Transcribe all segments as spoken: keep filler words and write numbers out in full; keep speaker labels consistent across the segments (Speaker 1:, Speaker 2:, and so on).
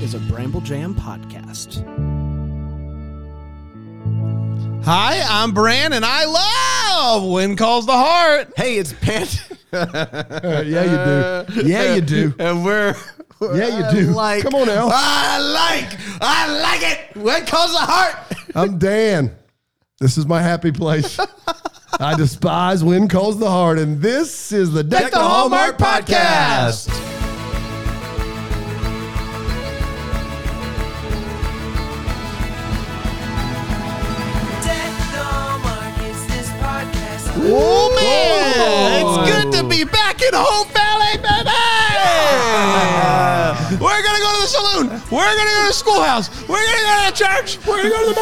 Speaker 1: is a Bramble Jam podcast.
Speaker 2: Hi, I'm Bran, and I love When Calls the Heart.
Speaker 3: Hey, it's Pant.
Speaker 4: Uh, yeah, you do. Yeah, you do.
Speaker 3: And we're, we're
Speaker 4: Yeah, you do.
Speaker 3: Like,
Speaker 4: Come on now.
Speaker 3: I like, I like it. When Calls the Heart.
Speaker 4: I'm Dan. This is my happy place. I despise When Calls the Heart, and this is the Deck,
Speaker 3: Deck the Hallmark Podcast.
Speaker 2: Oh, man. It's good to be back in Hope Valley, baby. We're going to go to the saloon. We're going to go to the schoolhouse. We're going to go to the church. We're going to go to the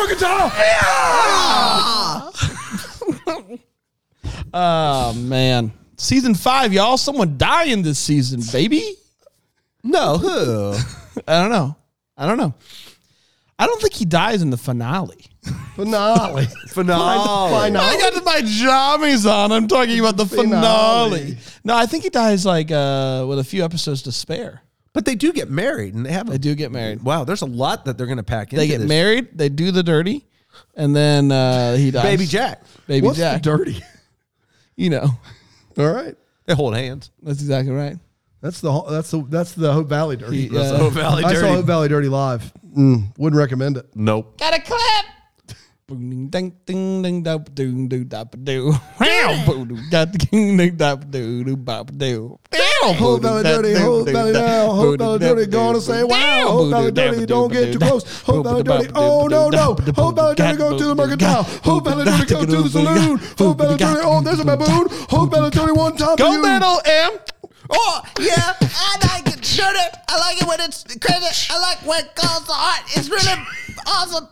Speaker 2: mercantile. Yeah. Oh, man. Season five, y'all. Someone dying this season, baby.
Speaker 3: No, who?
Speaker 2: I don't know. I don't know. I don't think he dies in the finale.
Speaker 4: Finale.
Speaker 3: Finale.
Speaker 4: Finale.
Speaker 2: I got my jammies on. I'm talking about the finale.
Speaker 4: Finale.
Speaker 2: No, I think he dies like uh, with a few episodes to spare.
Speaker 3: But they do get married, and they have.
Speaker 2: They do get married.
Speaker 3: Wow, there's a lot that they're going to pack into
Speaker 2: They get
Speaker 3: this.
Speaker 2: married. They do the dirty, and then uh, he dies.
Speaker 3: Baby Jack.
Speaker 2: Baby
Speaker 4: What's
Speaker 2: Jack.
Speaker 4: the dirty?
Speaker 2: You know,
Speaker 4: All right.
Speaker 3: They hold hands.
Speaker 2: that's exactly right.
Speaker 4: That's the that's the that's the Hope Valley dirty.
Speaker 2: He, uh,
Speaker 3: That's the Hope Valley
Speaker 4: I
Speaker 3: Dirty.
Speaker 4: saw Hope Valley Dirty live. Mm, wouldn't recommend it.
Speaker 3: Nope.
Speaker 2: Got a clip. Ding ding ding ding da doo doo da doo. Wow, boo doo da ding ding da doo doo ba doo.
Speaker 4: Hope Valley Dirty, Hope Valley down, Hope Valley Dirty, gonna say wow. Hope Valley Dirty, don't get too close. Hope Valley Dirty, oh no no. Hope Valley Dirty, go to the mercantile. Hope Valley Dirty, go to the saloon. Hope Valley Dirty, oh there's a baboon. Hope Valley Dirty, one time for
Speaker 2: Go
Speaker 4: you.
Speaker 2: Metal M.
Speaker 5: Oh, yeah, I like it. Sure, I like it when it's crazy. I like when it calls the heart. It's really awesome.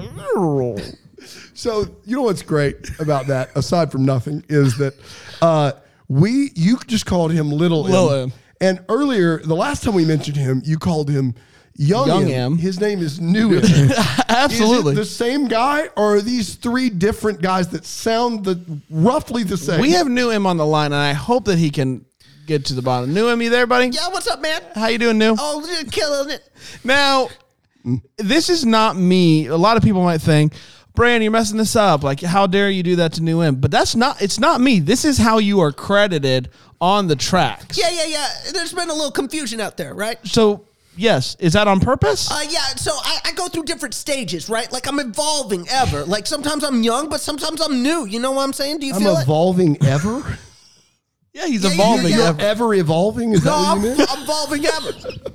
Speaker 4: So you know what's great about that, aside from nothing, is that uh, we you just called him Little,
Speaker 2: Lil
Speaker 4: M.
Speaker 2: M.
Speaker 4: And earlier, the last time we mentioned him, you called him Young,
Speaker 2: Young
Speaker 4: M.
Speaker 2: M.
Speaker 4: His name is New M.
Speaker 2: Absolutely.
Speaker 4: Is it the same guy, or are these three different guys that sound the roughly the same?
Speaker 2: We have New M on the line, and I hope that he can get to the bottom. New M, you there, buddy?
Speaker 5: Yeah, what's up, man?
Speaker 2: How you doing, New?
Speaker 5: Oh, you're killing it.
Speaker 2: Now, this is not me. A lot of people might think, Bran, you're messing this up. Like, how dare you do that to New M? But that's not, it's not me. This is how you are credited on the tracks.
Speaker 5: Yeah, yeah, yeah. There's been a little confusion out there, right?
Speaker 2: So, yes. Is that on purpose?
Speaker 5: Uh, yeah, so I, I go through different stages, right? Like I'm evolving ever. Like sometimes I'm young, but sometimes I'm new. You know what I'm saying? Do you
Speaker 4: I'm
Speaker 5: feel it?
Speaker 4: evolving ever.
Speaker 2: yeah, he's
Speaker 5: yeah,
Speaker 2: evolving.
Speaker 5: yeah, yeah.
Speaker 4: You're ever evolving? Is
Speaker 5: No,
Speaker 4: that what
Speaker 5: I'm,
Speaker 4: you meant?
Speaker 5: I'm evolving ever.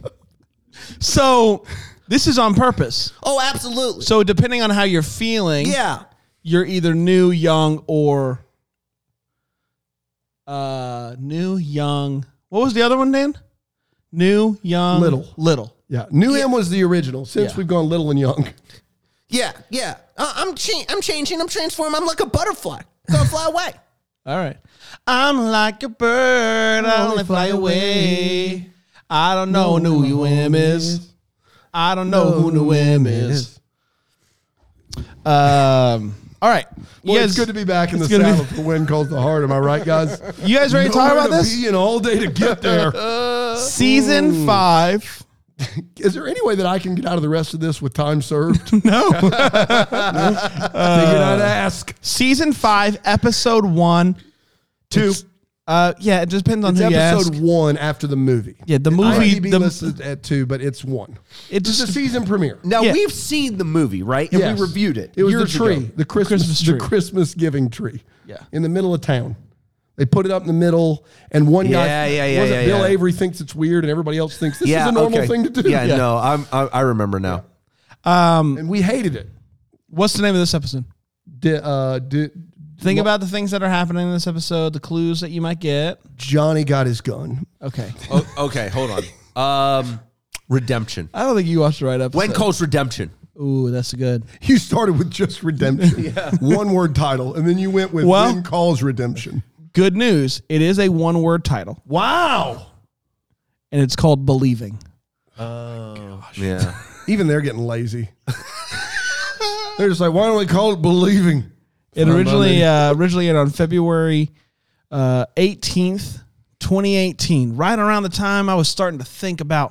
Speaker 2: So, this is on purpose.
Speaker 5: Oh, absolutely.
Speaker 2: So, depending on how you're feeling,
Speaker 5: Yeah.
Speaker 2: you're either new, young, or uh, new, young. What was the other one, Dan? New, young,
Speaker 4: Little.
Speaker 2: little.
Speaker 4: Yeah, New M was the original. Since
Speaker 2: Yeah.
Speaker 4: we've gone little and young.
Speaker 5: Yeah, yeah. Uh, I'm cha- I'm changing. I'm transforming. I'm like a butterfly. Gonna fly away.
Speaker 2: All right. I'm like a bird, I only fly away. I don't know who New M is. I don't know who New M is. Um. All right. You
Speaker 4: Well,
Speaker 2: guys,
Speaker 4: it's good to be back in the
Speaker 2: it's good to be-
Speaker 4: saddle for When Calls the Heart. Am I right, guys?
Speaker 2: you guys ready to talk
Speaker 4: Nowhere
Speaker 2: about this?
Speaker 4: Be in all day to get there.
Speaker 2: Season five.
Speaker 4: Is there any way that I can get out of the rest of this with time served?
Speaker 2: No.
Speaker 4: Figured I'd ask.
Speaker 2: Season five, episode one.
Speaker 4: Two.
Speaker 2: It's- Uh, yeah, it just depends on
Speaker 4: It's
Speaker 2: who you
Speaker 4: episode
Speaker 2: ask.
Speaker 4: one after the movie.
Speaker 2: Yeah, the movie.
Speaker 4: IMDb
Speaker 2: The,
Speaker 4: listed at two, but it's one.
Speaker 2: it
Speaker 4: It's
Speaker 2: just
Speaker 4: a season premiere.
Speaker 3: Now,
Speaker 2: Yeah.
Speaker 3: we've seen the movie, right? And
Speaker 4: Yes.
Speaker 3: we reviewed it.
Speaker 4: It was
Speaker 3: years
Speaker 4: the tree,
Speaker 3: ago.
Speaker 4: the Christmas,
Speaker 2: Christmas tree.
Speaker 4: the Christmas giving tree.
Speaker 2: Yeah.
Speaker 4: In the middle of town. They put it up in the middle, and one guy,
Speaker 3: Yeah, yeah, yeah,
Speaker 4: was it
Speaker 3: yeah,
Speaker 4: Bill
Speaker 3: yeah.
Speaker 4: Avery thinks it's weird, and everybody else thinks this
Speaker 3: yeah,
Speaker 4: is a normal
Speaker 3: okay.
Speaker 4: thing to do.
Speaker 3: Yeah,
Speaker 2: Yeah.
Speaker 3: no, I'm, I, I remember now.
Speaker 2: um,
Speaker 4: And we hated it.
Speaker 2: what's the name of this episode?
Speaker 4: Di- uh, di-
Speaker 2: Think about the things that are happening in this episode, the clues that you might get.
Speaker 4: Johnny got his gun.
Speaker 2: Okay.
Speaker 3: Oh, okay, hold on. Um, Redemption.
Speaker 2: I don't think you watched the right episode.
Speaker 3: When Calls Redemption.
Speaker 2: Ooh, that's good.
Speaker 4: You started with just redemption, one word title, and then you went with
Speaker 2: Well-
Speaker 4: When Calls Redemption.
Speaker 2: Good news. It is a one word title,
Speaker 4: Wow.
Speaker 2: and it's called Believing.
Speaker 3: Yeah.
Speaker 4: Even they're getting lazy. They're just like, why don't we call it Believing?
Speaker 2: It
Speaker 4: Fine by
Speaker 2: originally
Speaker 4: me.
Speaker 2: uh, originally aired on February uh, eighteenth, twenty eighteen, right around the time I was starting to think about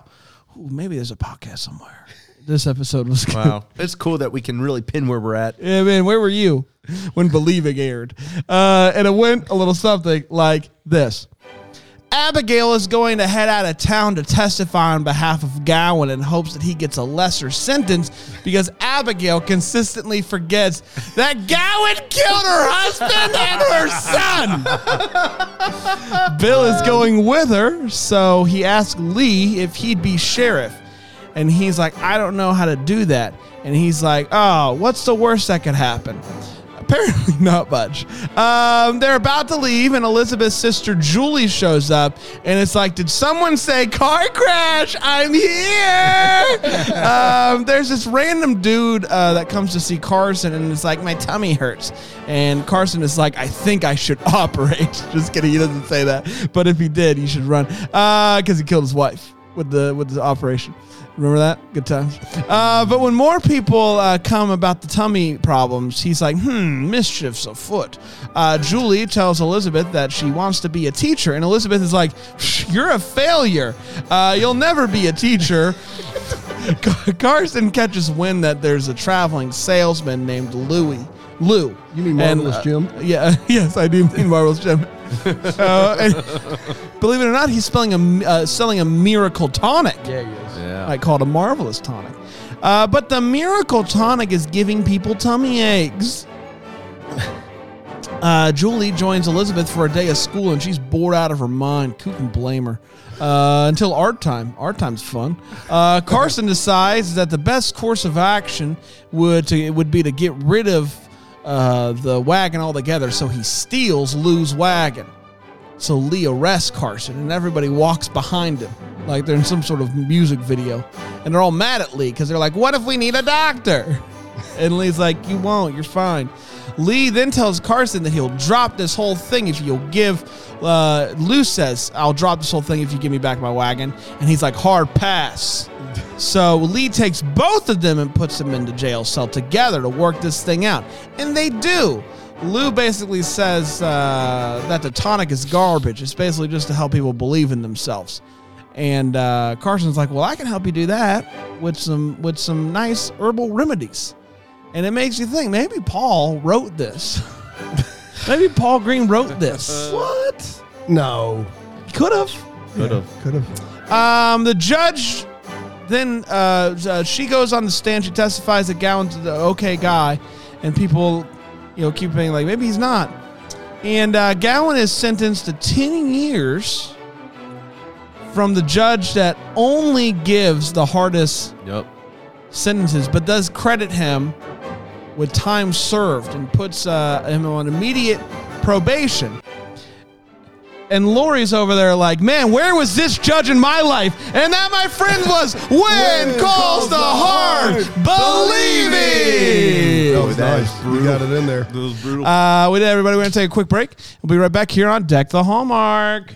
Speaker 2: Ooh, maybe there's a podcast somewhere. This episode was good.
Speaker 3: Wow. It's cool that we can really pin where we're at.
Speaker 2: Yeah, man, where were you when Believing aired? Uh, and it went a little something like this. Abigail is going to head out of town to testify on behalf of Gowan in hopes that he gets a lesser sentence because Abigail consistently forgets that Gowan killed her husband and her son. Bill is going with her, so he asks Lee if he'd be sheriff. And he's like, I don't know how to do that. And he's like, oh, what's the worst that could happen? Apparently not much. Um, they're about to leave, and Elizabeth's sister Julie shows up, and it's like, did someone say car crash? I'm here. um, there's this random dude uh, that comes to see Carson, and it's like, my tummy hurts. And Carson is like, I think I should operate. Just kidding, he doesn't say that. But if he did, he should run because uh, he killed his wife with the with the operation. Remember that? Good times. Uh, but when more people uh, come about the tummy problems, he's like, hmm, mischief's afoot. Uh, Julie tells Elizabeth that she wants to be a teacher, and Elizabeth is like, you're a failure. Uh, you'll never be a teacher. Carson catches wind that there's a traveling salesman named Louie. Lou.
Speaker 4: You mean Marvelous
Speaker 2: and, uh,
Speaker 4: Jim?
Speaker 2: Yeah, yes, I do mean Marvelous Jim. uh, and believe it or not, he's spelling a, uh, selling a miracle tonic.
Speaker 4: Yeah, he is.
Speaker 3: Yeah.
Speaker 2: I call it a marvelous tonic. Uh, but the miracle tonic is giving people tummy aches. Uh, Julie joins Elizabeth for a day of school, and she's bored out of her mind. Who can blame her? Uh, until art time. Art time's fun. Uh, Carson decides that the best course of action would to, would be to get rid of uh, the wagon altogether, so he steals Lou's wagon. So Lee arrests Carson, and everybody walks behind him like they're in some sort of music video. And they're all mad at Lee because they're like, what if we need a doctor? And Lee's like, you won't, you're fine. Lee then tells Carson that he'll drop this whole thing if you'll give, uh, Lou says, I'll drop this whole thing if you give me back my wagon. And he's like, hard pass. So Lee takes both of them and puts them into jail cell together to work this thing out. And they do. Lou basically says uh, that the tonic is garbage. It's basically just to help people believe in themselves. And uh, Carson's like, well, I can help you do that with some with some nice herbal remedies. And it makes you think, maybe Paul wrote this. Maybe Paul Green wrote this.
Speaker 4: What? No.
Speaker 2: Could have.
Speaker 3: Could have.
Speaker 4: Could have.
Speaker 2: Um, the judge, then uh, uh, she goes on the stand. She testifies that Gowan's the okay guy. And people, you know, keep being like, maybe he's not. And uh, Gowan is sentenced to ten years from the judge that only gives the hardest
Speaker 3: Yep.
Speaker 2: sentences, but does credit him with time served and puts uh, him on immediate probation. And Lori's over there like, man, where was this judge in my life? And that, my friend, was when, when calls the heart believing.
Speaker 4: That was nice. You got it in there.
Speaker 3: That was brutal.
Speaker 2: Uh, with that, everybody, we're going to take a quick break. We'll be right back here on Deck the Hallmark.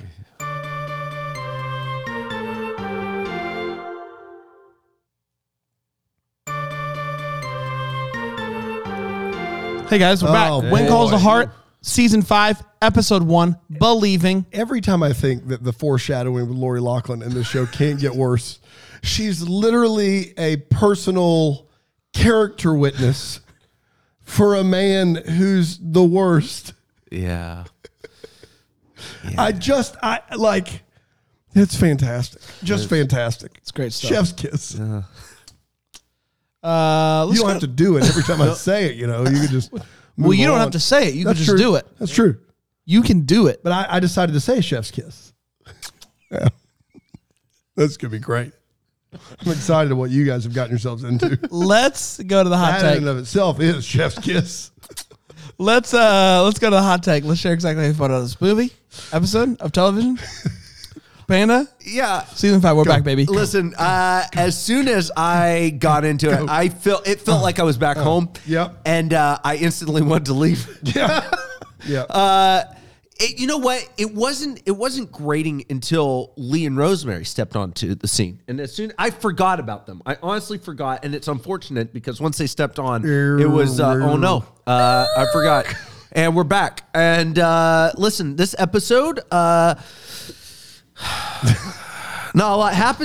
Speaker 2: Hey guys, we're
Speaker 4: Oh,
Speaker 2: back. When
Speaker 4: boy.
Speaker 2: Calls the Heart, season five, episode one, Believing.
Speaker 4: Every time I think that the foreshadowing with Lori Loughlin in this show can't get worse, she's literally a personal character witness for a man who's the worst.
Speaker 3: Yeah.
Speaker 4: I just, I like, it's fantastic. Just fantastic.
Speaker 2: It's great stuff.
Speaker 4: Chef's kiss.
Speaker 2: Uh, let's
Speaker 4: You don't
Speaker 2: go-
Speaker 4: have to do it every time I say it, you know. You can just
Speaker 2: well,
Speaker 4: move
Speaker 2: you don't
Speaker 4: on.
Speaker 2: have to say it. You
Speaker 4: That's
Speaker 2: can just
Speaker 4: true.
Speaker 2: do it.
Speaker 4: That's true.
Speaker 2: You can do it.
Speaker 4: But I, I decided to say chef's kiss. Yeah. That's going to be great. I'm excited at what you guys have gotten yourselves into.
Speaker 2: Let's go to the hot
Speaker 4: That in
Speaker 2: take.
Speaker 4: and of itself is chef's kiss.
Speaker 2: Let's uh, let's go to the hot take. Let's share exactly how you thought of this movie episode of television. Panda,
Speaker 3: Yeah.
Speaker 2: season five. We're back, baby.
Speaker 3: Listen, uh, as soon as I got into it, I felt it felt like I was back home.
Speaker 4: Yep.
Speaker 3: And uh, I instantly wanted to leave.
Speaker 4: Yeah. Yeah.
Speaker 3: Uh, it, you know what? It wasn't. It wasn't grating until Lee and Rosemary stepped onto the scene, and as soon I forgot about them. I honestly forgot, and it's unfortunate because once they stepped on, it was uh, oh no, uh, I forgot. And we're back. And uh, listen, this episode, uh, not a lot happens.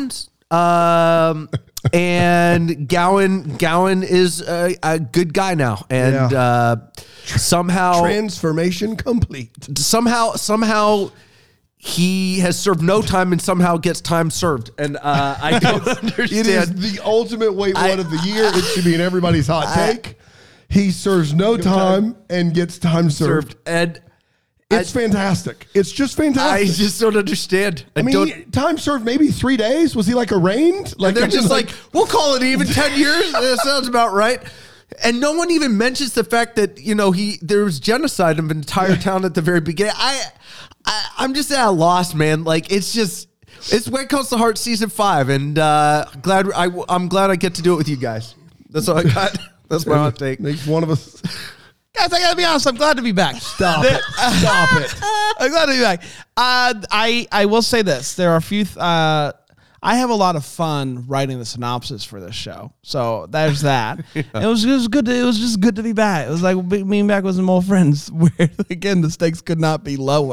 Speaker 3: Um, and Gowan, Gowan is a, a good guy now, and
Speaker 4: Yeah.
Speaker 3: uh, somehow,
Speaker 4: Transformation complete.
Speaker 3: somehow, somehow, he has served no time, and somehow gets time served. And uh, I don't understand.
Speaker 4: It is the ultimate wait
Speaker 3: I-
Speaker 4: one of the year. It should be in everybody's hot take. He serves no time and gets time served.
Speaker 3: served, and
Speaker 4: It's fantastic. It's just
Speaker 3: I
Speaker 4: fantastic.
Speaker 3: just don't understand. I,
Speaker 4: I mean,
Speaker 3: don't.
Speaker 4: time served maybe three days. Was he like arraigned? Like
Speaker 3: And they're
Speaker 4: I mean,
Speaker 3: just like, we'll call it even ten years. That sounds about right. And no one even mentions the fact that, you know, he there was genocide of an entire town at the very beginning. I, I I'm just at a loss, man. Like it's just it's When It Comes to Heart season five, and uh, glad I I'm glad I get to do it with you guys. That's all I got. That's my hot take.
Speaker 4: makes one of us.
Speaker 2: Guys, I gotta be honest. I'm glad to be back.
Speaker 4: Stop it. Stop it.
Speaker 2: I'm glad to be back. Uh, I I will say this: there are a few. Th- uh, I have a lot of fun writing the synopsis for this show, so there's that. yeah. It was it was good. To, it was just good to be back. It was like me and back with some old friends, where again the stakes could not be lower,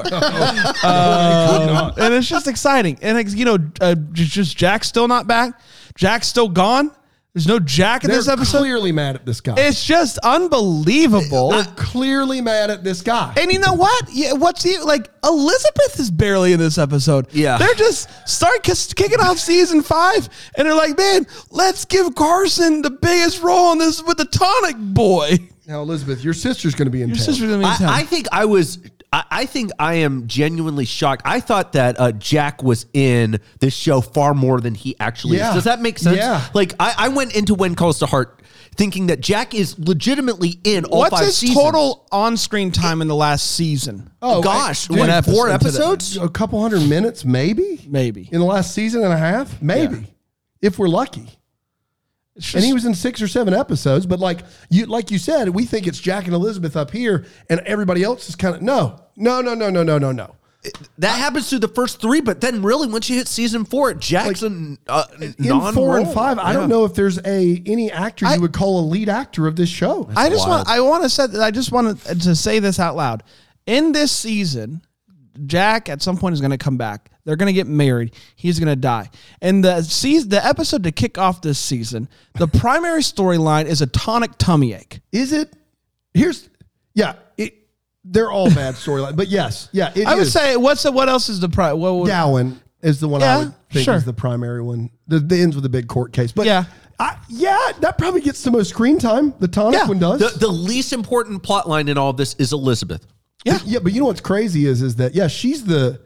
Speaker 2: um, and it's just exciting. And it's, you know, uh, just Jack's still not back. Jack's still gone. There's no Jack in
Speaker 4: They're
Speaker 2: this episode.
Speaker 4: clearly mad at this guy.
Speaker 2: It's just unbelievable.
Speaker 4: They're clearly mad at this guy.
Speaker 2: And you know what? Yeah, what's the like? Elizabeth is barely in this episode.
Speaker 3: Yeah.
Speaker 2: They're just start kiss- kicking off season five, and they're like, "Man, let's give Carson the biggest role in this with the tonic boy."
Speaker 4: Now, Elizabeth, your sister's going to be in
Speaker 2: Your
Speaker 4: town.
Speaker 2: sister's gonna be in town.
Speaker 3: I, I think I was. I, I think I am genuinely shocked. I thought that uh, Jack was in this show far more than he actually
Speaker 4: Yeah.
Speaker 3: is. Does that make sense?
Speaker 4: Yeah.
Speaker 3: Like I, I went into When It Calls to Heart thinking that Jack is legitimately in all
Speaker 2: What's
Speaker 3: five
Speaker 2: his
Speaker 3: seasons.
Speaker 2: total on-screen time in the last season?
Speaker 3: Oh gosh,
Speaker 4: dude,
Speaker 3: what,
Speaker 2: episode
Speaker 3: four
Speaker 2: into
Speaker 3: episodes?
Speaker 4: A couple hundred minutes, maybe?
Speaker 2: Maybe.
Speaker 4: In the last season and a half? Maybe.
Speaker 2: Yeah.
Speaker 4: If we're lucky.
Speaker 2: It's just,
Speaker 4: And he was in six or seven episodes, but like you like you said, we think it's Jack and Elizabeth up here, and everybody else is kind of no, no, no, no, no, no, no, no.
Speaker 3: That happens through the first three, but then really once you hit season four, Jack's
Speaker 4: Like,
Speaker 3: a uh,
Speaker 4: In
Speaker 3: non
Speaker 4: four and five, I don't know if there's a any actor
Speaker 2: I-
Speaker 4: you would call a lead actor of this show.
Speaker 2: I just
Speaker 3: wild.
Speaker 2: want. I want to say. I just want to, to say this out loud. In this season, Jack at some point is going to come back. They're going to get married. He's going to die. And the season, the episode to kick off this season, the primary storyline is a tonic tummy ache.
Speaker 4: Is it? Here's yeah. It, they're all bad storylines, but yes, yeah. It
Speaker 2: I would
Speaker 4: is.
Speaker 2: say what's the, what else is the pri- what would,
Speaker 4: Gowan is the one
Speaker 2: Yeah,
Speaker 4: I would think
Speaker 2: sure.
Speaker 4: is the primary one. The, the ends with the big court case, but
Speaker 2: Yeah.
Speaker 4: I, yeah, that probably gets the most screen time. The tonic
Speaker 2: Yeah.
Speaker 4: one does.
Speaker 3: The, the least important plot line in all of this is Elizabeth.
Speaker 2: Yeah.
Speaker 4: yeah, but you know what's crazy is is that yeah, she's the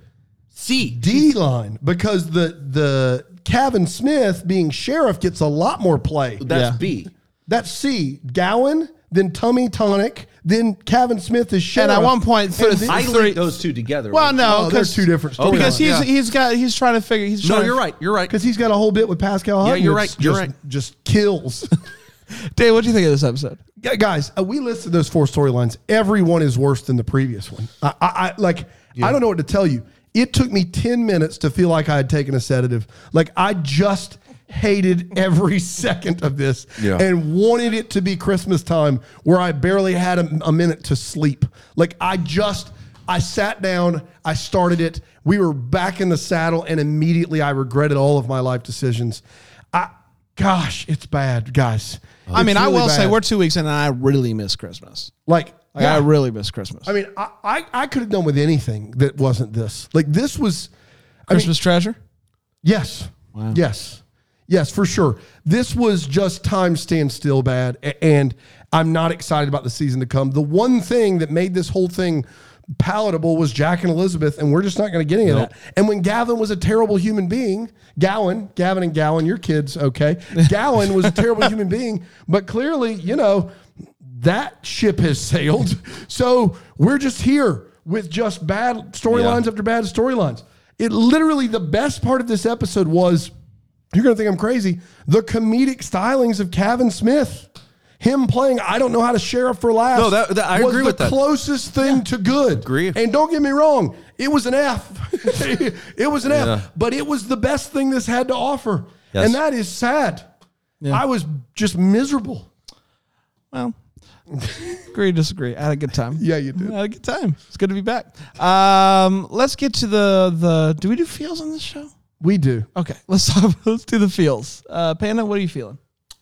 Speaker 3: C.
Speaker 4: D line because the the Kevin Smith being sheriff gets a lot more play.
Speaker 3: That's
Speaker 2: Yeah.
Speaker 3: B.
Speaker 4: That's C. Gowan, then Tummy Tonic, then Kevin Smith is sheriff.
Speaker 2: And at one point, for
Speaker 4: And
Speaker 2: the
Speaker 4: then-
Speaker 3: I
Speaker 2: three-
Speaker 3: linked those two together.
Speaker 2: Well,
Speaker 3: right?
Speaker 2: no,
Speaker 4: Oh, they're
Speaker 2: because
Speaker 4: two different storylines.
Speaker 2: because he's
Speaker 3: Yeah.
Speaker 2: he's got he's trying to figure. He's
Speaker 3: No,
Speaker 2: trying
Speaker 3: you're
Speaker 2: to,
Speaker 3: right. You're right.
Speaker 4: because he's got a whole bit with Pascal.
Speaker 3: Yeah,
Speaker 4: Hutton
Speaker 3: you're
Speaker 4: that's
Speaker 3: right. You're
Speaker 4: just,
Speaker 3: right.
Speaker 4: Just kills.
Speaker 2: Dave, what do you think of this episode?
Speaker 4: Gu- Guys, uh, we listed those four storylines. Every one is worse than the previous one. I, I, I like. I don't know what to tell you. It took me ten minutes to feel like I had taken a sedative. Like I just hated every second of this
Speaker 3: Yeah.
Speaker 4: and wanted it to be Christmas time where I barely had a, a minute to sleep. Like I just, I sat down, I started it. We were back in the saddle, and immediately I regretted all of my life decisions. I, gosh, it's bad, guys.
Speaker 2: I mean,
Speaker 4: It's
Speaker 2: I
Speaker 4: really
Speaker 2: will say
Speaker 4: bad.
Speaker 2: we're two weeks in, and I really miss Christmas.
Speaker 4: like.
Speaker 2: Like,
Speaker 4: yeah.
Speaker 2: I really miss Christmas.
Speaker 4: I mean, I, I, I could have done with anything that wasn't this. Like this was I mean,
Speaker 2: Christmas treasure.
Speaker 4: yes. Yes. Yes, for sure. This was just time stand still bad. a- And I'm not excited about the season to come. The one thing that made this whole thing palatable was Jack and Elizabeth, and we're just not going to get any
Speaker 3: Nope.
Speaker 4: of that. And when Gavin was a terrible human being, Gowan, Gavin and Gowan, your kids, okay. Gowan was a terrible human being, but clearly, you know, that ship has sailed. So we're just here with just bad storylines
Speaker 3: Yeah.
Speaker 4: after bad storylines. It literally, the best part of this episode was, you're going to think I'm crazy, the comedic stylings of Kevin Smith. Him playing, I don't know how to sheriff for laughs.
Speaker 3: No, that- that- I
Speaker 4: was
Speaker 3: agree
Speaker 4: the
Speaker 3: with that.
Speaker 4: closest thing to good.
Speaker 3: Agree.
Speaker 4: And don't get me wrong, it was an F. It was an
Speaker 3: Yeah.
Speaker 4: F. But it was the best thing this had to offer.
Speaker 3: Yes.
Speaker 4: And that is sad. I was just miserable.
Speaker 2: Well, agree, disagree. I had a good time.
Speaker 4: Yeah, you did.
Speaker 2: I had a good time. It's good to be back. Um, let's get to the the. Do we do feels on this show?
Speaker 4: We do.
Speaker 2: Okay, let's talk, let's do the feels. Uh, Panda, what are you feeling?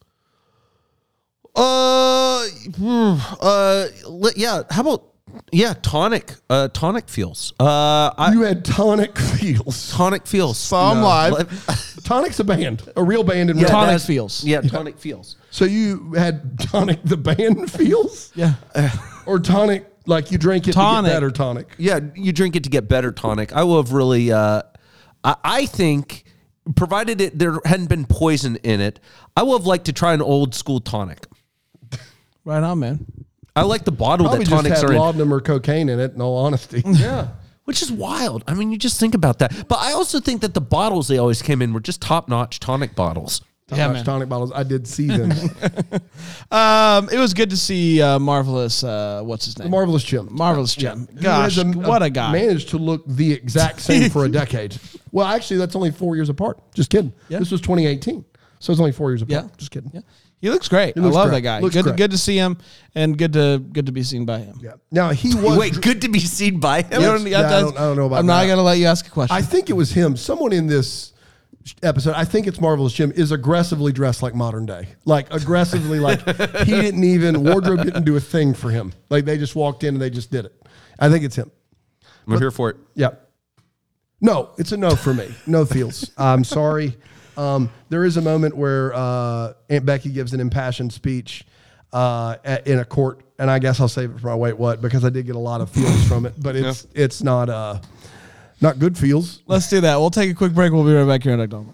Speaker 3: Uh, uh, li- yeah. How about yeah, tonic? Uh, tonic feels. Uh, I,
Speaker 4: You had Tonic Feels.
Speaker 3: tonic feels.
Speaker 2: Some live.
Speaker 4: Tonic's a band, a real band in
Speaker 3: Yeah,
Speaker 4: real
Speaker 2: Tonic
Speaker 3: that's-
Speaker 2: feels.
Speaker 3: Yeah, tonic feels.
Speaker 4: So you had Tonic the band Feels?
Speaker 2: Yeah.
Speaker 4: Or Tonic, like you drink it
Speaker 2: Tonic.
Speaker 4: to get better tonic?
Speaker 3: Yeah, you drink it to get better tonic. I will have really. Uh, I, I think, provided it there hadn't been poison in it, I would have liked to try an old school tonic.
Speaker 2: Right on, man.
Speaker 3: I like the bottle
Speaker 4: Probably
Speaker 3: that
Speaker 4: just
Speaker 3: tonics
Speaker 4: had
Speaker 3: are in.
Speaker 4: laudanum or cocaine in it, in all honesty.
Speaker 3: Yeah. Which is wild. I mean, you just think about that. But I also think that the bottles they always came in were just top notch tonic bottles.
Speaker 4: Yeah,
Speaker 2: Yeah, man.
Speaker 4: tonic bottles. I did see them.
Speaker 2: Um, it was good to see uh, Marvelous. Uh, what's his name?
Speaker 4: Marvelous Jim.
Speaker 2: Marvelous Jim.
Speaker 4: Who
Speaker 2: Gosh,
Speaker 4: has
Speaker 2: what a guy.
Speaker 4: Managed to look the exact same for a decade. Well, actually, that's only four years apart. Just kidding.
Speaker 2: Yeah.
Speaker 4: This was twenty eighteen. So it's only four years apart.
Speaker 2: Yeah.
Speaker 4: Just kidding.
Speaker 2: Yeah. He looks great.
Speaker 4: He looks
Speaker 2: I love
Speaker 4: great.
Speaker 2: that guy.
Speaker 4: Looks
Speaker 2: Good, to,
Speaker 4: great.
Speaker 2: good to see him, and good to good to be seen by him.
Speaker 4: Yeah. Now, he was.
Speaker 3: Wait, good to be seen by him?
Speaker 2: You don't-
Speaker 4: Yeah, I don't- I don't know about
Speaker 2: I'm not
Speaker 4: that.
Speaker 2: gonna let you ask a question.
Speaker 4: I think it was him. Someone in this episode, I think it's Marvelous Jim, is aggressively dressed like modern day. Like aggressively, like he didn't even, wardrobe didn't do a thing for him. Like they just walked in and they just did it. I think it's him.
Speaker 3: I'm here for it.
Speaker 4: Yeah. No, it's a no for me. No feels. I'm sorry. Um, there is a moment where uh, Aunt Becky gives an impassioned speech uh, at, in a court, and I guess I'll save it for my wait what because I did get a lot of feels from it, but it's it's not uh, not good feels.
Speaker 2: Let's do that. We'll take a quick break. We'll be right back here on Duck Dogma.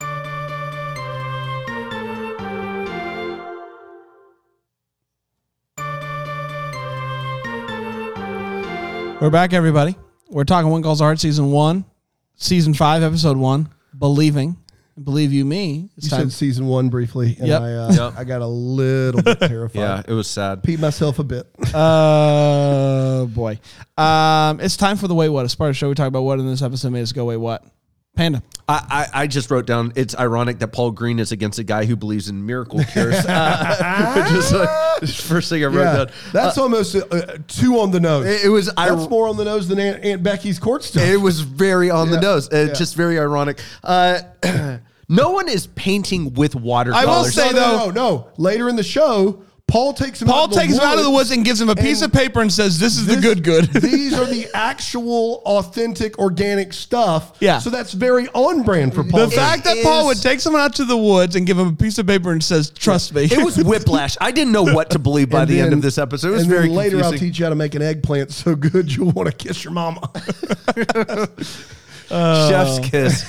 Speaker 2: We're back, everybody. We're talking One Calls Art Season One, Season Five, Episode One. Believing, believe you me. It's
Speaker 4: You
Speaker 2: time.
Speaker 4: said season one briefly, and
Speaker 2: Yep.
Speaker 4: I uh,
Speaker 3: Yep.
Speaker 4: I got a little bit terrified.
Speaker 3: Yeah, it was sad.
Speaker 4: Peed myself a bit.
Speaker 2: Oh boy. Um, it's time for the Wait What. As part of the show, we talk about what in this episode made us go wait what. Panda.
Speaker 3: I, I, I just wrote down, it's ironic that Paul Green is against a guy who believes in miracle cures. uh, which is uh, the first thing I wrote
Speaker 4: Yeah,
Speaker 3: down.
Speaker 4: that's almost uh, uh, two on the nose.
Speaker 3: It, it was I,
Speaker 4: That's more on the nose than Aunt, Aunt Becky's court stuff.
Speaker 3: It was very on the
Speaker 4: Yeah,
Speaker 3: nose. Uh,
Speaker 4: yeah.
Speaker 3: Just very ironic. Uh, no one is painting with watercolors.
Speaker 2: I will say,
Speaker 4: no, no,
Speaker 2: though-
Speaker 4: no, no. Later in the show, Paul takes him.
Speaker 2: Paul
Speaker 4: out
Speaker 2: takes him out of the woods and gives him a piece
Speaker 4: and
Speaker 2: of paper and says, "This is the
Speaker 4: this-
Speaker 2: good good."
Speaker 4: These are the actual, authentic, organic stuff.
Speaker 2: Yeah.
Speaker 4: So that's very on brand for Paul.
Speaker 2: The fact that
Speaker 3: is-
Speaker 2: Paul would take someone out to the woods and give him a piece of paper and says, "Trust me."
Speaker 3: It was whiplash. I didn't know what to believe by
Speaker 4: And
Speaker 3: the end
Speaker 4: then-
Speaker 3: of this episode. It was
Speaker 4: and
Speaker 3: very
Speaker 4: then later I'll
Speaker 3: confusing.
Speaker 4: teach you how to make an eggplant so good you'll want to kiss your mama.
Speaker 3: Chef's kiss.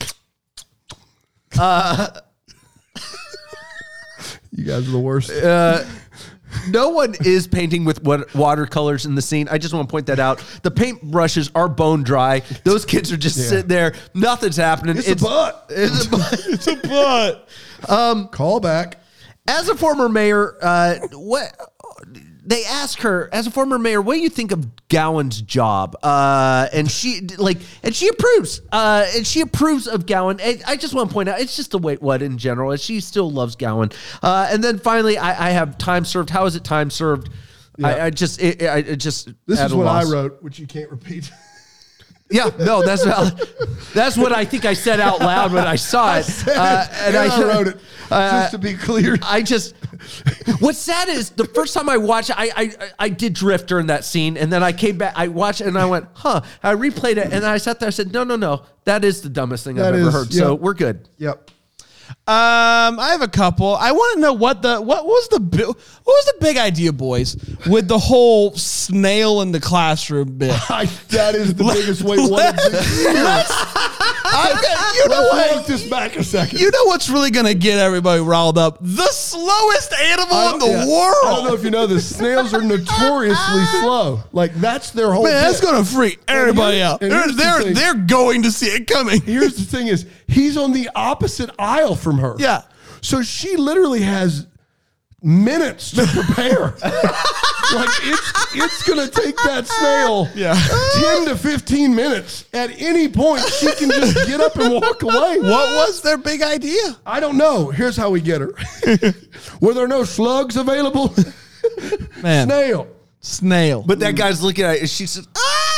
Speaker 4: You guys are the worst.
Speaker 3: Uh, no one is painting with what watercolors in the scene. I just want to point that out. The paint brushes are bone dry. Those kids are just sitting there. Nothing's happening.
Speaker 4: It's a butt.
Speaker 3: It's a butt.
Speaker 2: It's a butt.
Speaker 4: Call back.
Speaker 3: As a former mayor, uh, what they ask her, as a former mayor, what do you think of Gowan's job? Uh, and she like, and she approves. Uh, and she approves of Gowan. And I just want to point out, it's just the wait what in general. And she still loves Gowan. Uh, and then finally, I, I have time served. How is it time served? I, I just, it, I it just.
Speaker 4: This
Speaker 3: at
Speaker 4: is
Speaker 3: a
Speaker 4: what
Speaker 3: loss.
Speaker 4: I wrote, which you can't repeat.
Speaker 3: Yeah, no, that's that's what I think I said out loud when I saw it. Uh,
Speaker 4: and I, wrote it
Speaker 3: uh,
Speaker 4: just to be clear.
Speaker 3: I just, what's sad is the first time I watched it, I, I I did drift during that scene, and then I came back, I watched it, and I went, huh. I replayed it, and I sat there, I said, no, no, no, that is the dumbest thing
Speaker 4: That
Speaker 3: I've ever
Speaker 4: is,
Speaker 3: heard. So
Speaker 4: yep.
Speaker 3: we're good.
Speaker 4: Yep.
Speaker 2: Um, I have a couple. I want to know what the what was the bi- what was the big idea, boys, with the whole snail in the classroom bit.
Speaker 4: I, that is the biggest wait what.
Speaker 2: I've got, you know
Speaker 4: Let's
Speaker 2: what?
Speaker 4: walk this back a second.
Speaker 2: You know what's really gonna get everybody riled up? The slowest animal
Speaker 4: I
Speaker 2: in
Speaker 4: don't-
Speaker 2: the
Speaker 4: yeah.
Speaker 2: world.
Speaker 4: I don't know if you know this. Snails are notoriously slow. Like that's their whole.
Speaker 2: Man, that's
Speaker 4: bit.
Speaker 2: gonna freak everybody
Speaker 4: here-
Speaker 2: out.
Speaker 4: and
Speaker 2: They're
Speaker 4: here's the
Speaker 2: they're,
Speaker 4: thing.
Speaker 2: they're going to see it coming.
Speaker 4: Here's the thing: is he's on the opposite aisle from her.
Speaker 2: Yeah.
Speaker 4: So she literally has minutes to prepare. Like it's it's gonna take that snail
Speaker 2: Yeah.
Speaker 4: ten to fifteen minutes. At any point, she can just get up and walk away.
Speaker 2: What was their big idea?
Speaker 4: I don't know. Here's how we get her. Were there no slugs available?
Speaker 2: Man,
Speaker 4: Snail.
Speaker 2: snail.
Speaker 3: But that guy's looking at it, and she says, ah!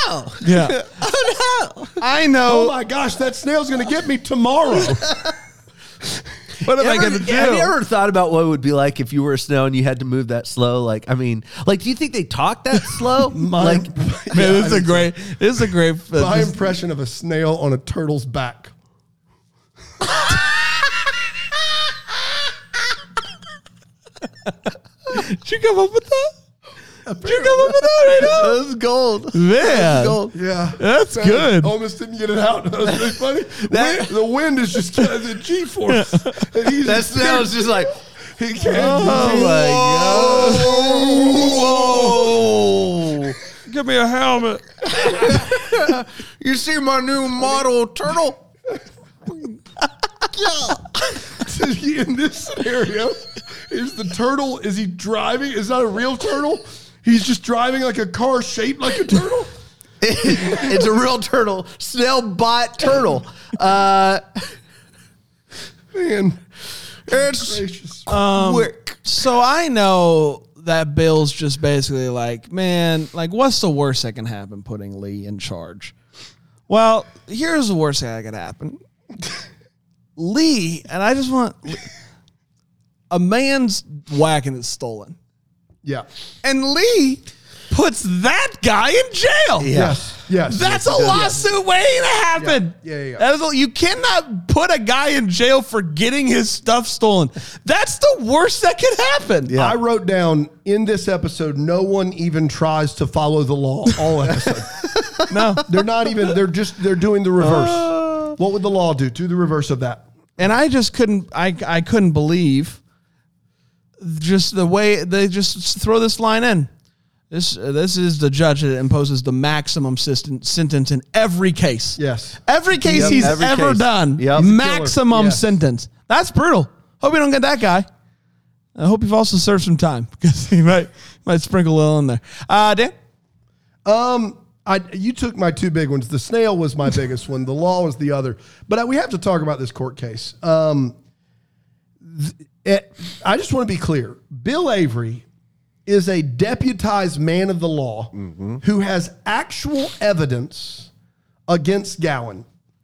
Speaker 5: no.
Speaker 2: Yeah.
Speaker 5: Oh, no.
Speaker 2: I
Speaker 4: Oh
Speaker 2: know.
Speaker 4: my gosh, that snail's going to get me tomorrow.
Speaker 2: What am I
Speaker 3: Ever-
Speaker 2: going to do?
Speaker 3: Have you ever thought about what it would be like if you were a snail and you had to move that slow? Like, I mean, like, do you think they talk that slow?
Speaker 4: My-
Speaker 3: like,
Speaker 2: Man, this is a great. This is a great. Uh,
Speaker 4: My
Speaker 2: this-
Speaker 4: impression of a snail on a turtle's back.
Speaker 2: Did you come up with that? Did you come up with that right now?
Speaker 3: that was gold.
Speaker 2: Man,
Speaker 3: Gold.
Speaker 4: Yeah.
Speaker 2: That's good.
Speaker 4: Almost didn't get it out. That was really funny. Wind, the wind is just the G-force. And he's
Speaker 3: That snail is just like,
Speaker 4: he can't.
Speaker 3: oh my god! Whoa!
Speaker 2: Give me a helmet.
Speaker 3: You see my new model turtle?
Speaker 4: In this scenario, is the turtle, is he driving? Is that a real turtle? He's just driving like a car shaped like a turtle?
Speaker 3: It's a real turtle. Snail bot turtle. Uh,
Speaker 4: Man,
Speaker 3: it's
Speaker 4: gracious.
Speaker 3: quick.
Speaker 2: So I know that Bill's just basically like, man, like, what's the worst that can happen putting Lee in charge? Well, here's the worst thing that could happen. Lee, and I just want a man's wagon is stolen,
Speaker 4: Yeah.
Speaker 2: and Lee puts that guy in jail.
Speaker 4: Yes. Yes.
Speaker 2: That's
Speaker 4: yes,
Speaker 2: a
Speaker 4: yes,
Speaker 2: lawsuit waiting to happen.
Speaker 4: Yeah, yeah, yeah.
Speaker 2: That is a- you cannot put a guy in jail for getting his stuff stolen. That's the worst that could happen.
Speaker 4: I wrote down in this episode, no one even tries to follow the law all episode.
Speaker 2: No.
Speaker 4: They're not even, they're just, they're doing the reverse. What would the law do? Do the reverse of that.
Speaker 2: And I just couldn't, I, I couldn't believe just the way they just throw this line in. This uh, this is the judge that imposes the maximum system, sentence in every case.
Speaker 4: Yes.
Speaker 2: Every case
Speaker 3: Yep,
Speaker 2: he's
Speaker 3: every
Speaker 2: ever
Speaker 3: case.
Speaker 2: done.
Speaker 3: Yep.
Speaker 2: Maximum
Speaker 4: Yes.
Speaker 2: sentence. That's brutal. Hope you don't get that guy. I hope you've also served some time because he might might sprinkle a little in there. Uh, Dan?
Speaker 4: Um, I you took my two big ones. The snail was my biggest one. The law was the other. But I, we have to talk about this court case. Um, th- it, I just want to be clear. Bill Avery is a deputized man of the law who has actual evidence against Gowan.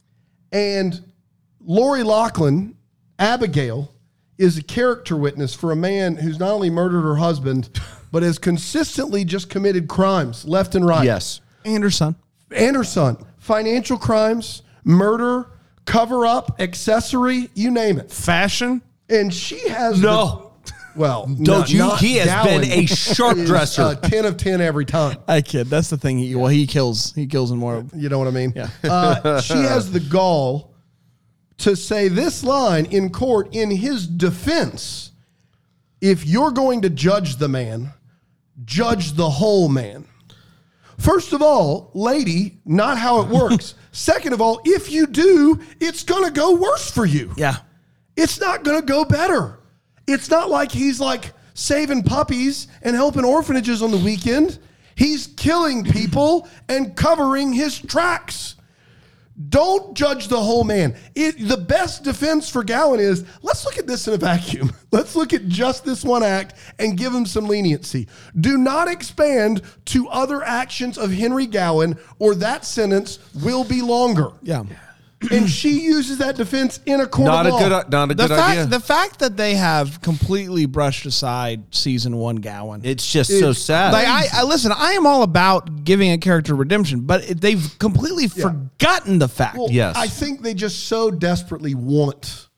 Speaker 4: And Lori Loughlin, Abigail, is a character witness for a man who's not only murdered her husband, but has consistently just committed crimes left and right.
Speaker 3: Yes.
Speaker 2: Anderson.
Speaker 4: And her son. Financial crimes, murder, cover up, accessory, you name it.
Speaker 2: Fashion?
Speaker 4: And she has
Speaker 3: No.
Speaker 4: the- well,
Speaker 3: Don't
Speaker 4: not-
Speaker 3: you?
Speaker 4: not
Speaker 3: He has
Speaker 4: Gowan
Speaker 3: been a sharp
Speaker 4: is,
Speaker 3: dresser.
Speaker 4: uh, ten of ten every time.
Speaker 2: I kid. That's the thing. He, well, he kills. He kills in more.
Speaker 4: You know what I mean?
Speaker 2: Yeah.
Speaker 4: Uh, she has the gall to say this line in court in his defense. If you're going to judge the man, judge the whole man. First of all, lady, not how it works. Second of all, if you do, it's going to go worse for you.
Speaker 2: Yeah.
Speaker 4: It's not going to go better. It's not like he's like saving puppies and helping orphanages on the weekend. He's killing people and covering his tracks. Don't judge the whole man. It, the best defense for Gowan is, let's look at this in a vacuum. Let's look at just this one act and give him some leniency. Do not expand to other actions of Henry Gowan, or that sentence will be longer.
Speaker 2: Yeah.
Speaker 4: And she uses that defense in a court
Speaker 3: Not
Speaker 4: of
Speaker 3: a
Speaker 4: law.
Speaker 3: good. Not a
Speaker 2: The
Speaker 3: good
Speaker 2: fact,
Speaker 3: idea.
Speaker 2: the fact that they have completely brushed aside season one Gowan.
Speaker 3: It's just so
Speaker 4: It's
Speaker 3: sad.
Speaker 2: Like I, I listen, I am all about giving a character redemption, but it, they've completely forgotten the fact.
Speaker 4: Well,
Speaker 3: Yes.
Speaker 4: I think they just so desperately want.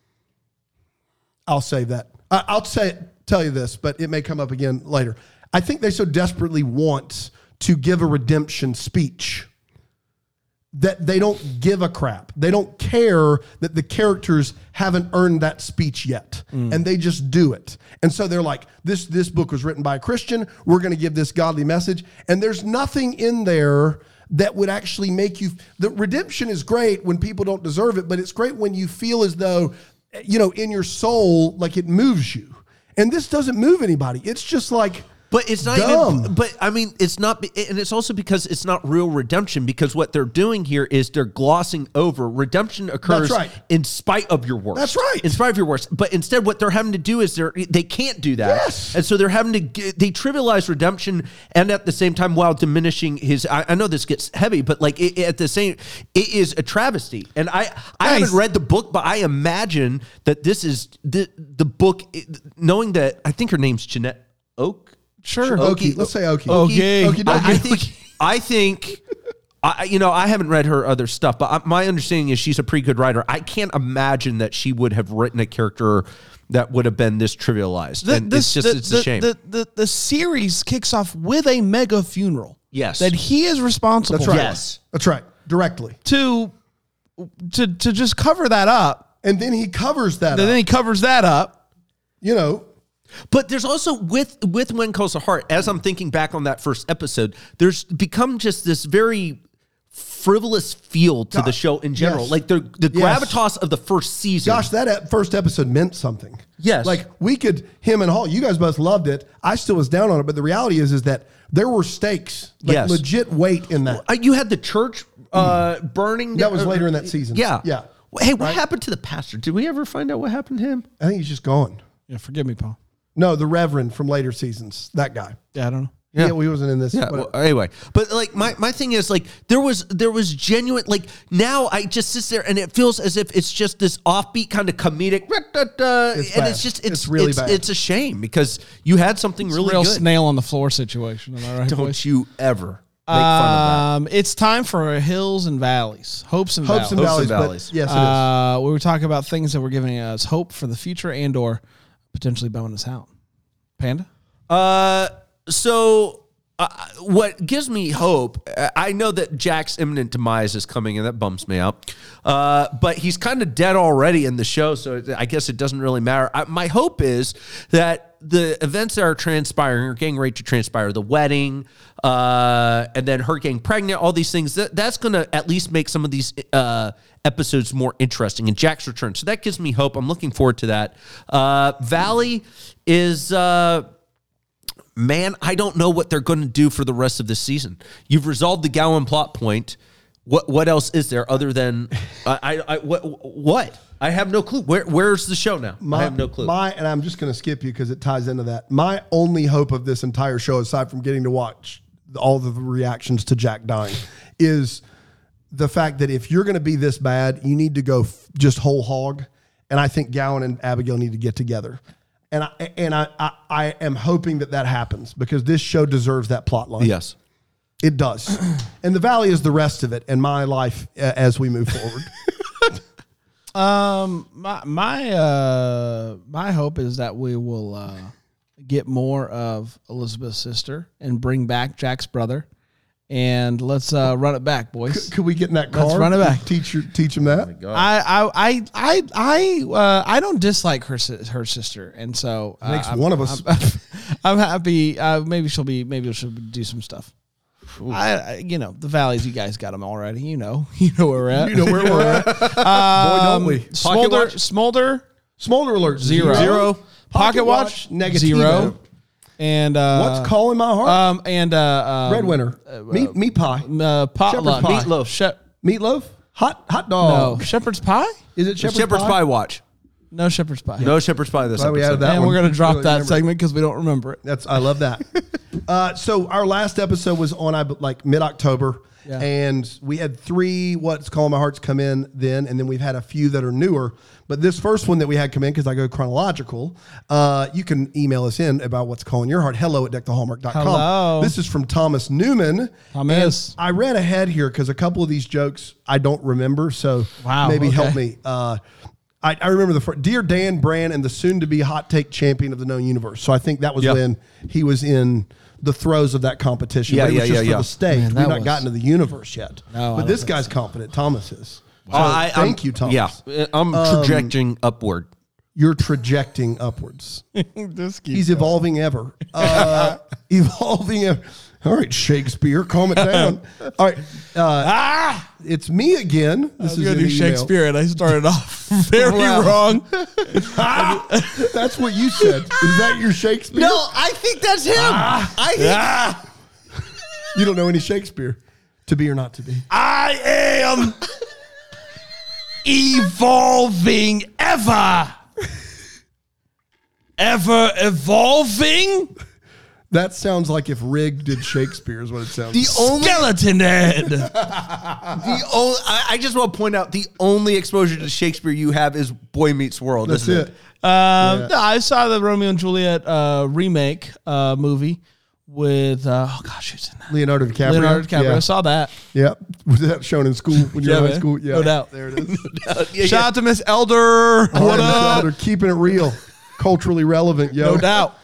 Speaker 4: I'll say that. I, I'll say tell you this, but it may come up again later. I think they so desperately want to give a redemption speech that they don't give a crap. They don't care that the characters haven't earned that speech yet. And they just do it. And so they're like, this, this book was written by a Christian. We're going to give this godly message. And there's nothing in there that would actually make you, the redemption is great when people don't deserve it, but it's great when you feel as though, you know, in your soul, like it moves you. And this doesn't move anybody. It's just like,
Speaker 3: But it's not
Speaker 4: Dumb.
Speaker 3: even. But I mean, it's not, and it's also because it's not real redemption. Because what they're doing here is they're glossing over redemption occurs
Speaker 4: That's right.
Speaker 3: in spite of your worst.
Speaker 4: That's right.
Speaker 3: In spite of your worst. But instead, what they're having to do is they're they can't do that,
Speaker 4: Yes.
Speaker 3: and so they're having to g- they trivialize redemption, and at the same time, while diminishing his. I, I know this gets heavy, but like it, at the same, it is a travesty. And I I
Speaker 2: Nice.
Speaker 3: haven't read the book, but I imagine that this is the the book. Knowing that I think her name's Jeanette Oak.
Speaker 2: Sure.
Speaker 4: Okie. Let's say Okie.
Speaker 2: Okay.
Speaker 4: Okie
Speaker 3: I, I
Speaker 4: dokie.
Speaker 3: think. I think. I, you know, I haven't read her other stuff, but I, my understanding is she's a pretty good writer. I can't imagine that she would have written a character that would have been this trivialized.
Speaker 2: The,
Speaker 3: and
Speaker 2: this,
Speaker 3: it's just
Speaker 2: the,
Speaker 3: it's
Speaker 2: the,
Speaker 3: a shame.
Speaker 2: The, the, the series kicks off with a mega funeral.
Speaker 3: Yes.
Speaker 2: That he is responsible
Speaker 4: That's right.
Speaker 2: for.
Speaker 3: Yes.
Speaker 4: That's right. Directly.
Speaker 2: To, to, to just cover that up.
Speaker 4: And then he covers that
Speaker 2: And
Speaker 4: up.
Speaker 2: then he covers that up.
Speaker 4: You know,
Speaker 3: But there's also with with When Calls the Heart, as I'm thinking back on that first episode, there's become just this very frivolous feel to the show in general.
Speaker 4: Yes.
Speaker 3: Like the the
Speaker 4: Yes.
Speaker 3: gravitas of the first season.
Speaker 4: gosh, that ep- first episode meant something.
Speaker 3: Yes.
Speaker 4: Like we could, him and Hall, you guys both loved it. I still was down on it, but the reality is, is that there were stakes, like
Speaker 3: Yes.
Speaker 4: legit weight in that.
Speaker 3: Uh, you had the church uh, burning.
Speaker 4: That was
Speaker 3: uh,
Speaker 4: later in that season.
Speaker 3: Yeah.
Speaker 4: Yeah.
Speaker 3: Hey, what happened to the pastor? Did we ever find out what happened to him?
Speaker 4: I think he's just gone.
Speaker 2: Yeah, forgive me, Paul.
Speaker 4: No, the Reverend from later seasons, that guy.
Speaker 2: Yeah, I don't know.
Speaker 4: Yeah, well, he wasn't in this.
Speaker 3: Yeah.
Speaker 4: but-
Speaker 3: Well, anyway, but like my, my thing is like there was there was genuine like now I just sit there and it feels as if it's just this offbeat kind of comedic and
Speaker 4: It's bad.
Speaker 3: it's just it's
Speaker 4: It's really
Speaker 3: it's,
Speaker 4: bad.
Speaker 3: it's a shame because you had something really
Speaker 2: Real
Speaker 3: good.
Speaker 2: snail on the floor situation. Am I right,
Speaker 3: Don't
Speaker 2: boys?
Speaker 3: you ever make fun
Speaker 2: Um, it's time for hills and valleys, hopes and
Speaker 4: Hopes and
Speaker 2: valleys.
Speaker 4: valleys.
Speaker 3: Hopes and valleys.
Speaker 4: But yes, it is.
Speaker 2: Uh, we were talking about things that were giving us hope for the future and or potentially bowing us out. Panda?
Speaker 3: of that. Uh, so. Uh, what gives me hope, uh, I know that Jack's imminent demise is coming, and that bums me out. Uh, but he's kind of dead already in the show, so it, I guess it doesn't really matter. I, my hope is that the events that are transpiring are getting ready to transpire. The wedding, uh, and then her getting pregnant, all these things, that, that's going to at least make some of these uh, episodes more interesting. And Jack's return. So that gives me hope. I'm looking forward to that. Uh, Valley is... Uh, Man, I don't know what they're going to do for the rest of this season. You've resolved the Gowan plot point. What what else is there other than I, I, I what what? I have no clue. Where where's the show now?
Speaker 4: My,
Speaker 3: I have no clue.
Speaker 4: My and I'm just going to skip you because it ties into that. My only hope of this entire show, aside from getting to watch all the reactions to Jack dying, is the fact that if you're going to be this bad, you need to go f- just whole hog. And I think Gowan and Abigail need to get together. And I and I, I I am hoping that that happens because this show deserves that plot line.
Speaker 3: yes.
Speaker 4: It does. And the Valley is the rest of it and my life uh, as we move forward.
Speaker 2: Um, my my uh my hope is that we will uh get more of Elizabeth's sister and bring back Jack's brother, and let's uh run it back, boys.
Speaker 4: Could we get in that car?
Speaker 2: Let's run it back.
Speaker 4: Teach your, teach him that.
Speaker 2: I I I I I uh, I don't dislike her si- her sister, and so uh,
Speaker 4: Makes
Speaker 2: I'm-
Speaker 4: one of us.
Speaker 2: I'm, I'm happy. Uh, maybe she'll be. Maybe she'll do some stuff. I, I, you know, the valleys. You guys got them already. You know, you know where we're at.
Speaker 4: You know where we're at. Boy, don't we?
Speaker 2: Smolder,
Speaker 3: watch?
Speaker 2: Smolder,
Speaker 4: Smolder alert.
Speaker 2: zero,
Speaker 4: Zero.
Speaker 2: Pocket watch,
Speaker 4: negativo.
Speaker 2: zero, and uh,
Speaker 4: What's calling my heart?
Speaker 2: um and uh, um,
Speaker 4: Red winner. meat, meat pie.
Speaker 2: uh, potluck,
Speaker 4: pie.
Speaker 2: meatloaf, Shep-
Speaker 4: Meatloaf. Hot hot
Speaker 2: no
Speaker 4: dog.
Speaker 2: shepherd's pie.
Speaker 4: Is it shepherd's,
Speaker 3: Shepherd's
Speaker 4: pie?
Speaker 3: Pie watch.
Speaker 2: No shepherd's pie.
Speaker 3: No Shepherd's Pie this
Speaker 4: Glad we
Speaker 3: episode.
Speaker 4: added that
Speaker 2: and
Speaker 4: one.
Speaker 2: we're gonna drop
Speaker 4: Really
Speaker 2: that
Speaker 4: remember.
Speaker 2: segment because we don't remember it.
Speaker 4: That's I love that. uh, so our last episode was on I like mid October,
Speaker 2: Yeah.
Speaker 4: and we had three What's Calling My Hearts come in then, and then we've had a few that are newer. But this first one that we had come in, because I go chronological, uh, you can email us in about What's Calling Your Heart. Hello at deck the hallmark dot com.
Speaker 2: Hello.
Speaker 4: This is from Thomas Newman.
Speaker 2: Thomas.
Speaker 4: And I read ahead here because a couple of these jokes I don't remember, so
Speaker 2: Wow,
Speaker 4: maybe
Speaker 2: okay.
Speaker 4: help me. Uh, I, I remember the first, Dear Dan Brand and the soon-to-be hot take champion of the known universe. So I think that was
Speaker 3: Yep.
Speaker 4: when he was in the throes of that competition.
Speaker 3: Yeah,
Speaker 4: but it was
Speaker 3: yeah,
Speaker 4: just
Speaker 3: yeah,
Speaker 4: for
Speaker 3: yeah.
Speaker 4: the stage.
Speaker 2: Man,
Speaker 4: We've
Speaker 2: that
Speaker 4: not
Speaker 2: was-
Speaker 4: gotten to the universe yet.
Speaker 2: No, I
Speaker 4: but
Speaker 2: don't
Speaker 4: this
Speaker 2: think
Speaker 4: guy's
Speaker 2: so.
Speaker 4: confident. Thomas is. So
Speaker 3: Uh, I- I'm-
Speaker 4: thank you, Thomas.
Speaker 3: Yeah, I'm trajecting upward.
Speaker 4: You're trajecting upwards.
Speaker 2: This keeps
Speaker 4: He's evolving ever. Uh, evolving ever. All right, Shakespeare, calm it down. All right, uh,
Speaker 2: Ah!
Speaker 4: it's me again.
Speaker 2: I
Speaker 4: This
Speaker 2: was
Speaker 4: is
Speaker 2: going
Speaker 4: an
Speaker 2: to do
Speaker 4: email.
Speaker 2: Shakespeare, and I started off very
Speaker 4: Wow.
Speaker 2: wrong.
Speaker 4: That's what you said. Is that your Shakespeare?
Speaker 5: No, I think that's him. I think
Speaker 2: Ah!
Speaker 4: You don't know any Shakespeare. To be or not to be.
Speaker 2: I am evolving ever. Ever evolving?
Speaker 4: That sounds like if Rig did Shakespeare is what it sounds
Speaker 5: the
Speaker 4: like.
Speaker 5: only
Speaker 2: Skeleton head.
Speaker 5: the only I, I just want to point out the only exposure to Shakespeare you have is Boy Meets World.
Speaker 4: That's
Speaker 5: isn't
Speaker 4: it.
Speaker 2: Um, no, I saw the Romeo and Juliet uh, remake uh, movie with, uh, oh gosh, who's in that?
Speaker 4: Leonardo DiCaprio.
Speaker 2: Leonardo DiCaprio. I
Speaker 4: Yeah.
Speaker 2: saw that.
Speaker 4: yeah. Was that shown in school when you were in high
Speaker 2: man.
Speaker 4: school? Yeah.
Speaker 2: No doubt.
Speaker 4: There it is.
Speaker 5: Yeah,
Speaker 2: Shout
Speaker 5: yeah.
Speaker 2: out to Miss Elder.
Speaker 4: All
Speaker 2: What
Speaker 4: right, Miss
Speaker 2: up?
Speaker 4: Elder, keeping it real. Culturally relevant, yo.
Speaker 2: No doubt.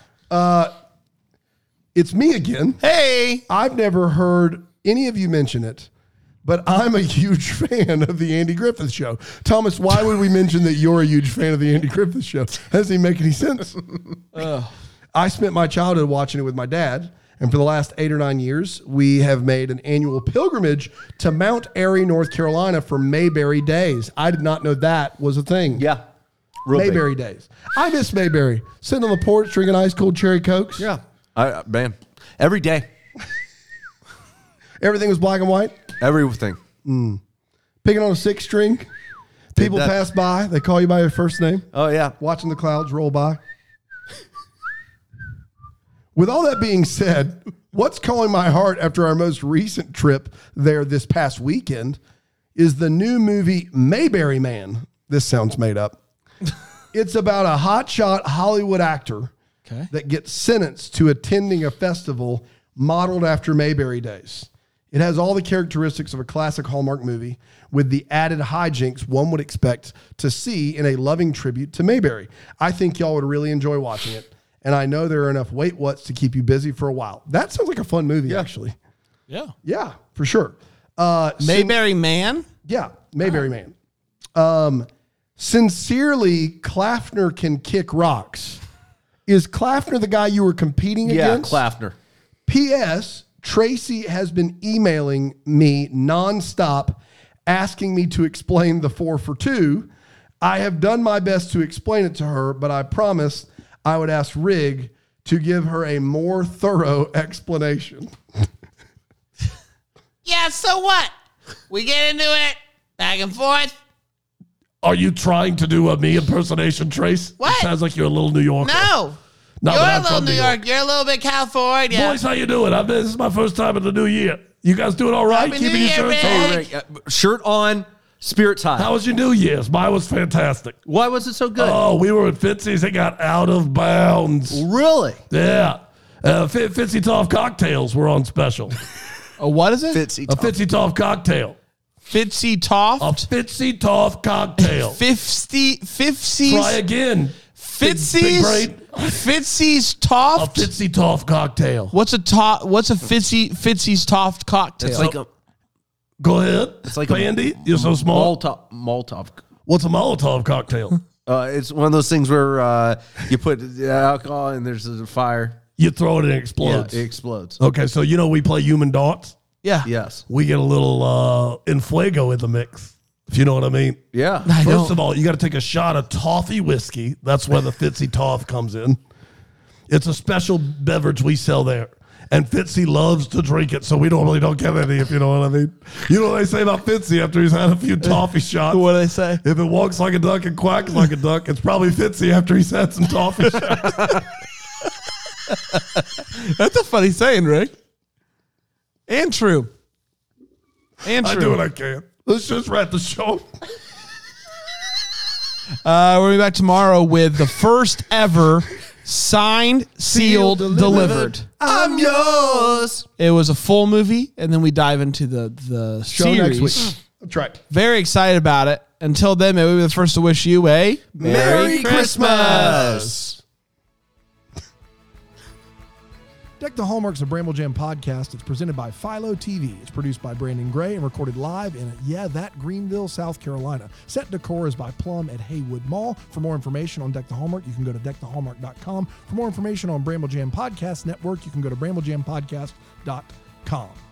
Speaker 4: It's me again.
Speaker 2: Hey.
Speaker 4: I've never heard any of you mention it, but I'm a huge fan of the Andy Griffith Show. Thomas, why would we mention that you're a huge fan of the Andy Griffith Show? Doesn't even make any sense. I spent my childhood watching it with my dad, and for the last eight or nine years, we have made an annual pilgrimage to Mount Airy, North Carolina for Mayberry Days. I did not know that was a thing.
Speaker 3: Yeah. Real big.
Speaker 4: Mayberry Days. I miss Mayberry. Sitting on the porch drinking ice cold cherry Cokes.
Speaker 3: Yeah. I, man, every day,
Speaker 4: Everything was black and white.
Speaker 3: everything.
Speaker 4: Picking on a six string. People
Speaker 3: that-
Speaker 4: pass by. They call you by your first name.
Speaker 3: Oh, yeah.
Speaker 4: Watching the clouds roll by. With all that being said, what's calling my heart after our most recent trip there this past weekend is the new movie Mayberry Man. This sounds made up. It's about a hotshot Hollywood actor
Speaker 2: Okay.
Speaker 4: that gets sentenced to attending a festival modeled after Mayberry Days. It has all the characteristics of a classic Hallmark movie with the added hijinks one would expect to see in a loving tribute to Mayberry. I think y'all would really enjoy watching it, and I know there are enough wait whats to keep you busy for a while. That sounds like a fun movie, actually.
Speaker 2: Yeah.
Speaker 4: Yeah, for sure. Uh,
Speaker 2: Mayberry Man.
Speaker 4: yeah, Mayberry Man. Um, sincerely, Clafner can kick rocks. Is Clafner the guy you were competing
Speaker 3: Yeah,
Speaker 4: against?
Speaker 3: Clafner.
Speaker 4: P S. Tracy has been emailing me nonstop, asking me to explain the four for two. I have done my best to explain it to her, but I promised I would ask Rig to give her a more thorough explanation.
Speaker 5: Yeah, so what? We get into it, back and forth.
Speaker 6: Are you trying to do a me impersonation, Trace?
Speaker 5: What?
Speaker 6: It sounds like you're a little New Yorker.
Speaker 5: No.
Speaker 6: No,
Speaker 5: You're
Speaker 6: but
Speaker 5: a
Speaker 6: I'm
Speaker 5: little
Speaker 6: from
Speaker 5: New York. You're a little bit California.
Speaker 6: Boys, how you doing? I this is my first time in the new year. You guys doing all right?
Speaker 5: Happy New
Speaker 6: Keeping your
Speaker 5: Year,
Speaker 6: shirts
Speaker 5: man.
Speaker 6: on?
Speaker 3: Hey, Rick, uh, shirt on, spirits high.
Speaker 6: How was your New Year's? Mine was fantastic.
Speaker 3: Why was it so good?
Speaker 6: Oh, we were at Fitzy's. It got out of bounds.
Speaker 3: Really?
Speaker 6: Yeah. Uh, F- Fitzy Toff cocktails were on special.
Speaker 2: Oh, what is it?
Speaker 3: Fitzy.
Speaker 6: A Fitzy Toff cocktail.
Speaker 2: Fitzy Toft.
Speaker 6: A Fitzy Toff cocktail.
Speaker 2: Fifty. Fifties.
Speaker 6: Try again. Big
Speaker 2: Fitzy's.
Speaker 6: brain.
Speaker 2: Fitzy's
Speaker 6: A
Speaker 2: Toft.
Speaker 6: Fitzy Toff cocktail.
Speaker 2: What's a top? What's a Fitzy Fitzy's Toft cocktail?
Speaker 3: It's like a
Speaker 6: Go ahead.
Speaker 3: It's like a
Speaker 6: Bandy. You're so small.
Speaker 3: Molotov. Molotov.
Speaker 6: What's a Molotov cocktail?
Speaker 3: Uh, it's one of those things where uh, you put alcohol and there's a fire.
Speaker 6: You throw it and it
Speaker 3: Yeah,
Speaker 6: explodes.
Speaker 3: it explodes.
Speaker 6: Okay, so you know we play human darts.
Speaker 2: yeah.
Speaker 3: Yes.
Speaker 6: We get a little uh, Infuego in the mix, if you know what I mean.
Speaker 3: Yeah.
Speaker 2: I
Speaker 6: First
Speaker 2: don't.
Speaker 6: of all, you got to take a shot of toffee whiskey. That's where the Fitzy Toff comes in. It's a special beverage we sell there. And Fitzy loves to drink it, so we normally don't get any, if you know what I mean. You know what they say about Fitzy after he's had a few toffee shots?
Speaker 2: What do they say?
Speaker 6: If it walks like a duck and quacks like a duck, it's probably Fitzy after he's had some toffee shots.
Speaker 2: That's a funny saying, Rick. And true. And
Speaker 6: I
Speaker 2: true.
Speaker 6: do what I can. Let's just wrap the show.
Speaker 2: Uh, we'll be back tomorrow with the first ever signed, sealed,
Speaker 4: Sealed,
Speaker 2: delivered.
Speaker 4: delivered.
Speaker 5: I'm yours.
Speaker 2: It was a full movie, and then we dive into the the
Speaker 4: Show
Speaker 2: series.
Speaker 4: next week. That's right.
Speaker 2: Very excited about it. Until then, may we be the first to wish you a
Speaker 5: Merry Christmas.
Speaker 4: Deck the Hallmarks of Bramble Jam podcast. It's presented by Philo T V. It's produced by Brandon Gray and recorded live in, yeah, that Greenville, South Carolina. Set decor is by Plum at Haywood Mall. For more information on Deck the Hallmark, you can go to deck the hallmark dot com. For more information on Bramble Jam Podcast Network, you can go to bramble jam podcast dot com.